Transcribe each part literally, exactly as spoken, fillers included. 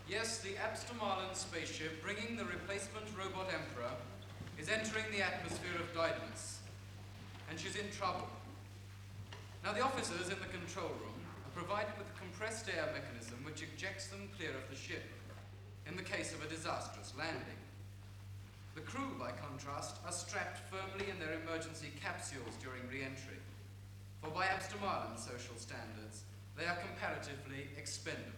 Yes, the Abstermalen spaceship, bringing the replacement robot Emperor, is entering the atmosphere of Didymos, and she's in trouble. Now, the officers in the control room are provided with a compressed air mechanism which ejects them clear of the ship in the case of a disastrous landing. The crew, by contrast, are strapped firmly in their emergency capsules during re-entry, for by Abstermalen social standards, they are comparatively expendable.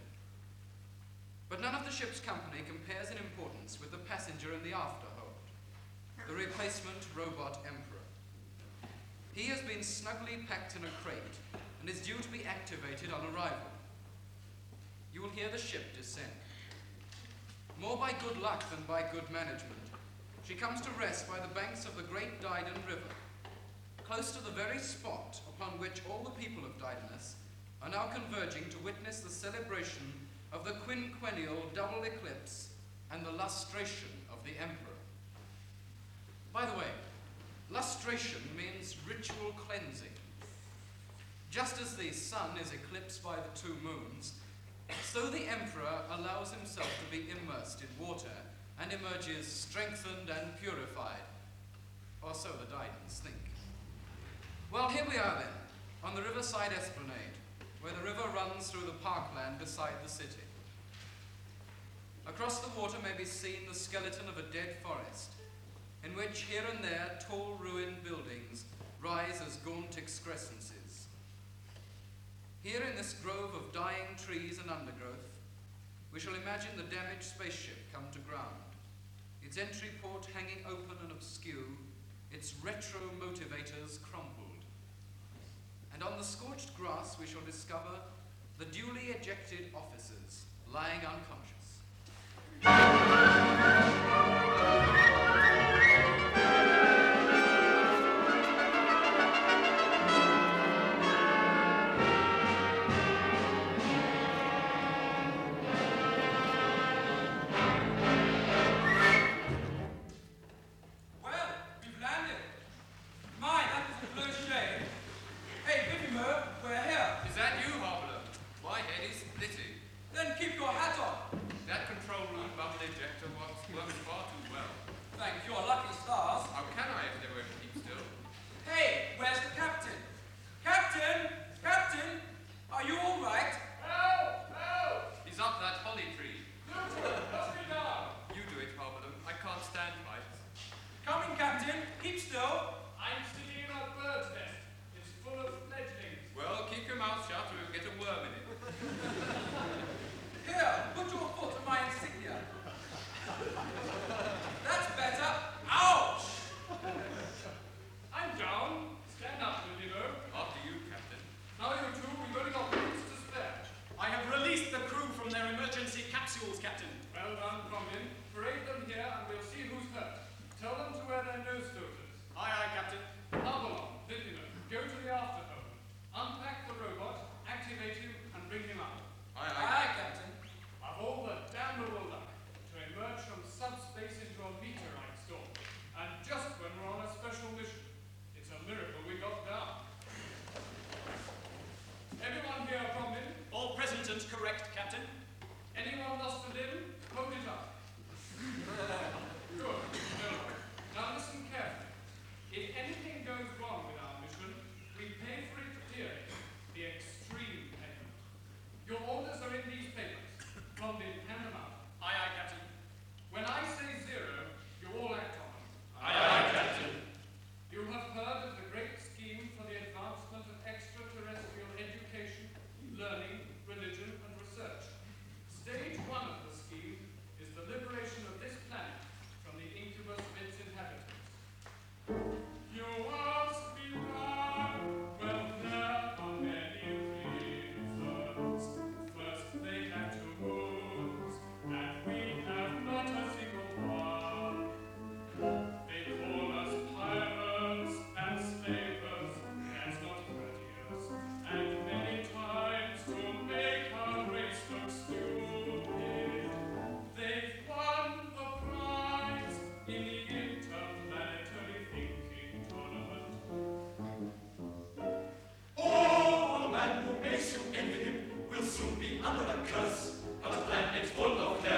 But none of the ship's company compares in importance with the passenger in the afterhold, the replacement robot Emperor. He has been snugly packed in a crate and is due to be activated on arrival. You will hear the ship descend. More by good luck than by good management, she comes to rest by the banks of the great Didon River, close to the very spot upon which all the people of Didymos are now converging to witness the celebration of the quinquennial double eclipse and the lustration of the Emperor. By the way, lustration means ritual cleansing. Just as the sun is eclipsed by the two moons, so the Emperor allows himself to be immersed in water and emerges strengthened and purified, or so the Didons think. Well, here we are then, on the riverside esplanade, where the river runs through the parkland beside the city. Across the water may be seen the skeleton of a dead forest, in which here and there tall ruined buildings rise as gaunt excrescences. Here in this grove of dying trees and undergrowth, we shall imagine the damaged spaceship come to ground, its entry port hanging open and askew, its retro-motivators crumpled. And on the scorched grass we shall discover the duly ejected officers lying unconscious. Under the curse of a planet full of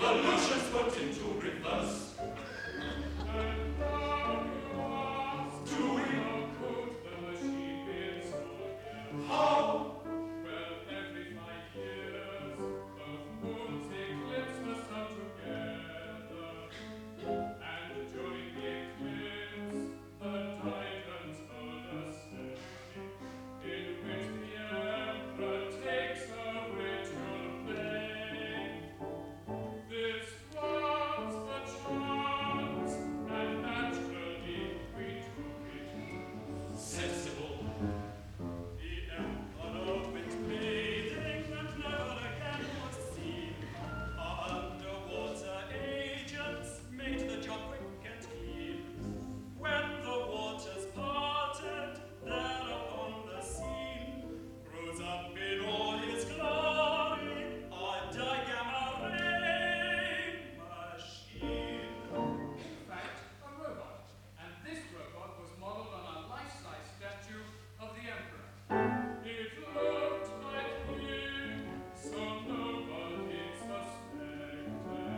revolutions put into reverse. And now you ask, Do we? how could the machine be installed again? How? Well, every five years, both moons eclipse the sun together. And during the eclipse, the Titans hold a ceremony in which the Emperor takes a ritual play. This was the chance, and naturally we took it. Sensible. The Emperor went bathing and never again was seen. Our underwater agents made the job quick and keen. When the waters parted, there upon the scene rose up in all his glory a digamma ray machine. In fact, a robot. And this robot was modeled on a life-size statue of the Emperor. It looked like him, so nobody suspected.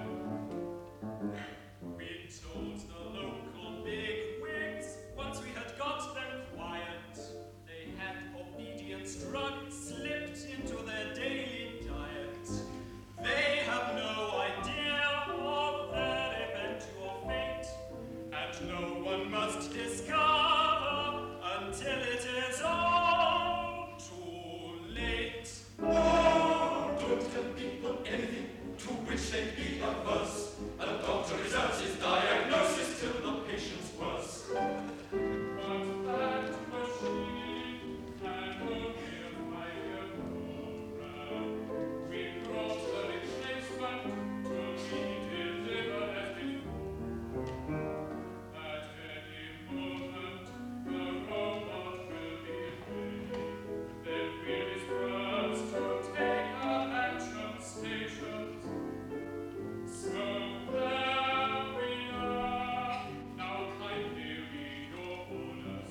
We told the local bigwigs once we had got them quiet. They had obedience drug slipped into their daily diet. They have no idea of their eventual fate, and no one must discover until it is all too late. Oh, don't tell people anything to which they'd be averse. A doctor reserves his diagnosis till the patient's worse. But that machine had only a five-year program. We brought the replacement to be delivered as before. At any moment, the robot will be ready. Then we'll disperse to take our action stations. So there we are. Now kindly read your orders.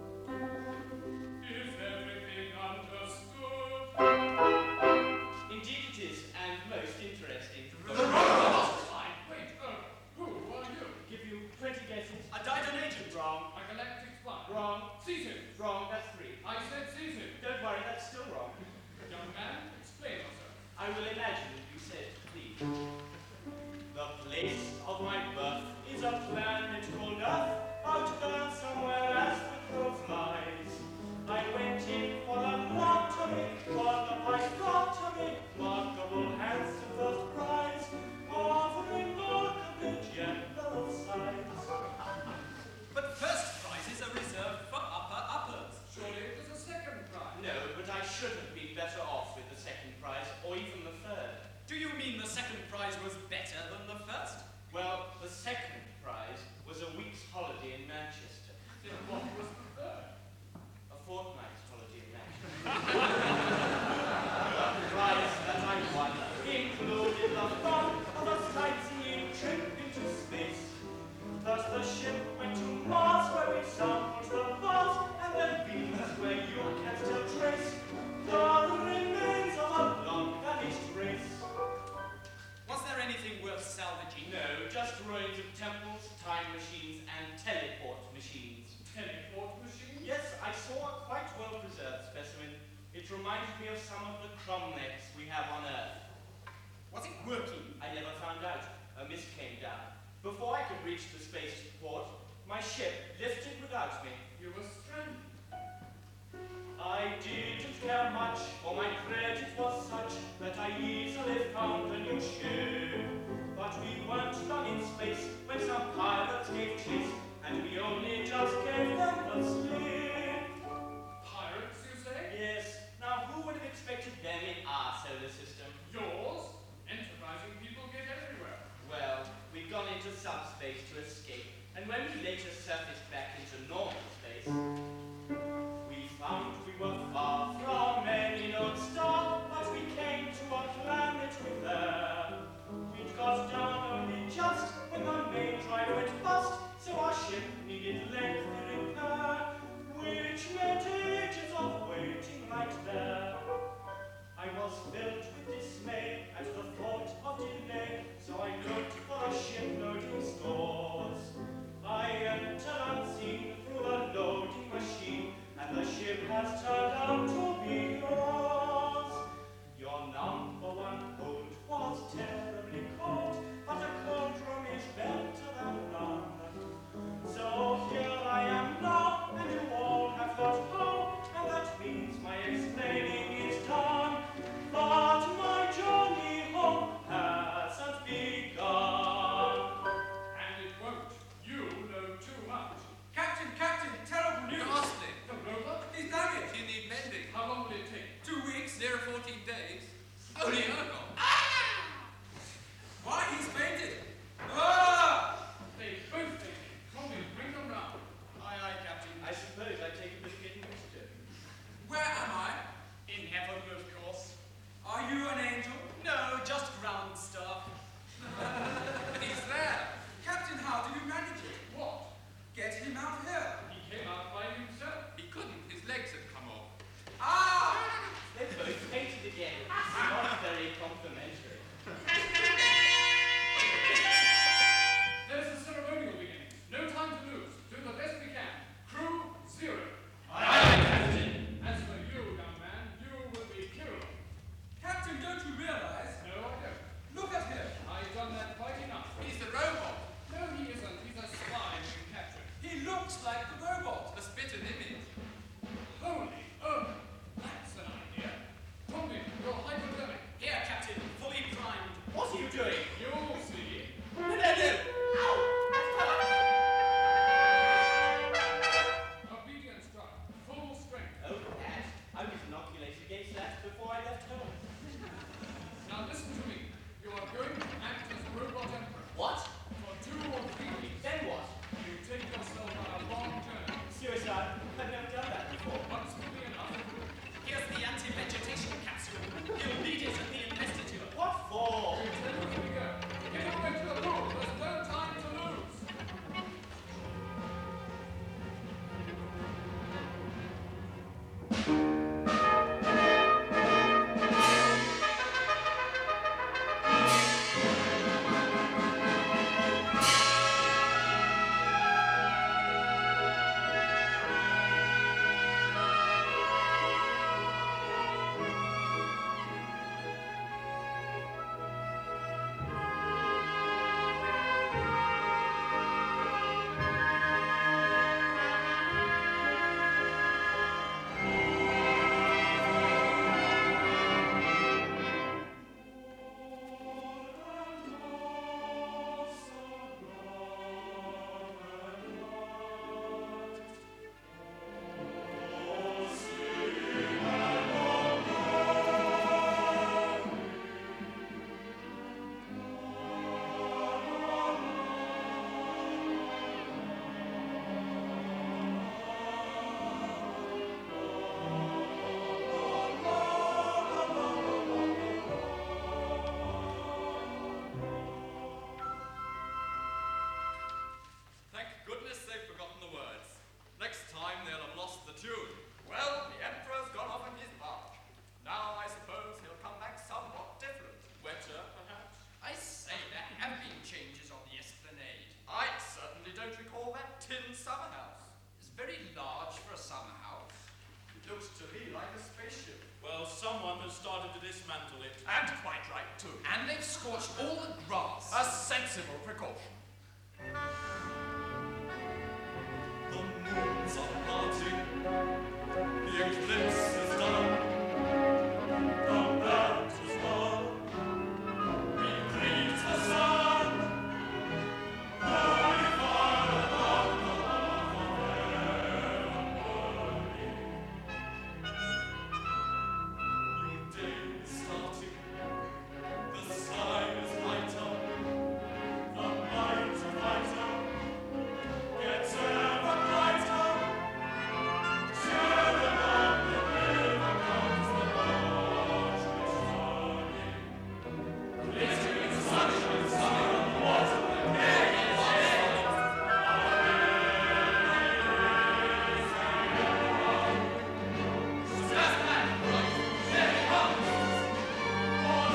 Is everything understood? Indeed it is, and most interesting. The robot! Fine. Wait, oh, who are you? Give you twenty guesses. A Didan agent. Wrong. A galactic spy. Wrong. Seize him. Wrong. That's three. I said seize him. Don't worry, that's still wrong. Young man, explain yourself. I will imagine you said, please. The place of my birth is a planet called Earth, out there somewhere as the crow flies. I went in for a lottery, won the prize lottery, remarkable handsome first prize, of remarkably general size. But first prizes are reserved for upper uppers. Surely it is a second prize. No, but I should have been better off with the second prize, or even the third. Do you mean the second prize was better than the first? Well, the second prize was a week's holiday in Manchester. Then what was the third? A fortnight's holiday in Manchester. The prize that I won included the fun of a sightseeing trip into space. First the ship went to Mars, where we sampled the Mars, and then Venus, where you can still trace the remains of a long-vanished race. Was there anything worth salvaging? No, just ruins of temples, time machines, and teleport machines. Teleport machine? Yes, I saw a quite well-preserved specimen. It reminded me of some of the cromlechs we have on Earth. Was it working? I never found out. A mist came down. Before I could reach the spaceport, my ship lifted without me. You were stranded. I didn't care much, for my credit was such that I easily found a new ship. But we weren't long in space when some pirates gave chase, and we only just gave them the slip. Pirates, you say? Yes, now who would have expected them in our solar system? Yours? Enterprising people get everywhere. Well, we'd gone into subspace to escape, and when we later surfaced back into normal space, someone has started to dismantle it. And quite right, too. And they've scorched all the grass. A sensible precaution. The moons are parting, the eclipse is done, the band is won, we greet the sun, holy fire above the half of heaven burning. New day is starting, the sky is lighter, the might of lighter gets ever brighter. Children of the river comes the march returning. Glittering sunshine, summer and water, again is sunny. Step back, right, there he comes. On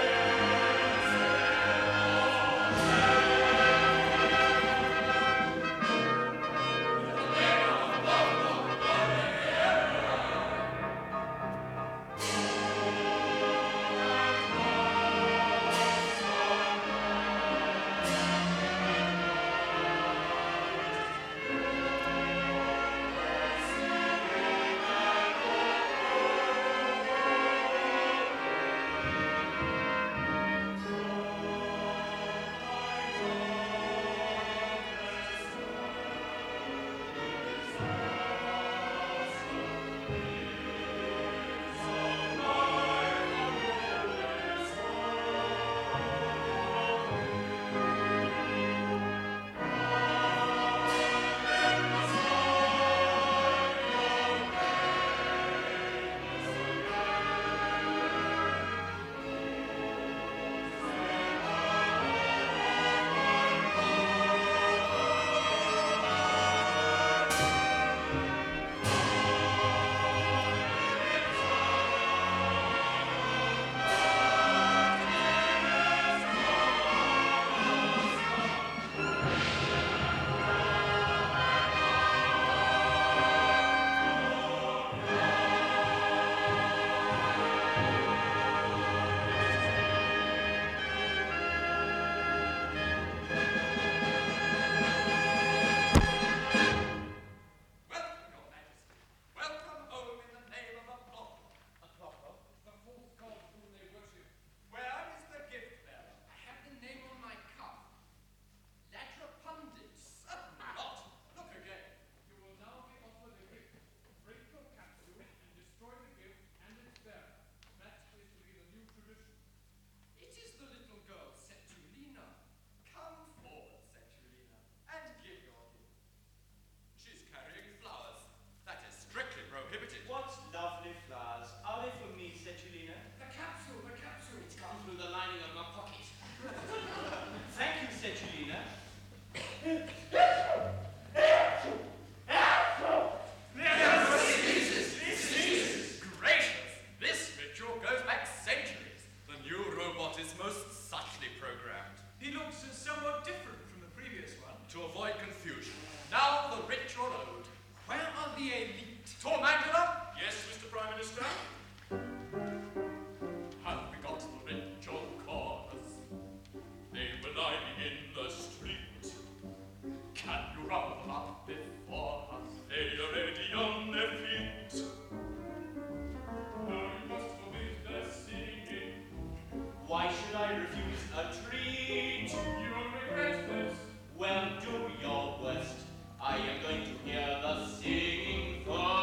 Welcome, Your Majesty. Welcome home in the name of Apollo. Apollo? The false god whom they worship. Where is the gift bearer? I have the name on my cuff. Latrapundis. Certainly not. Look again. You will now be offered a gift. Break your capsule and destroy the gift and its bearer. That is to be the new tradition. It is the little girl, Setulina. Come forward, Setulina, and give your gift. She's carrying flowers. That is strictly prohibited. What lovely flowers. Are they for me, Setulina? The capsule, the capsule. It's gone through the lining of my pocket. Thank you, Setulina. Gracious! This ritual goes back centuries. The new robot is most subtly programmed. He looks somewhat different from the previous one. To avoid confusion, now the ritual ode. Where are the elite? Tormangula? Yes, Mister Prime Minister? Have we got the ritual chorus? They were lying in the street. Can you round them up before us? They are ready on their feet. Now you must forbid their singing. Why should I refuse a treat? You will regret this. Well, do your worst. I am going to hear the singing first.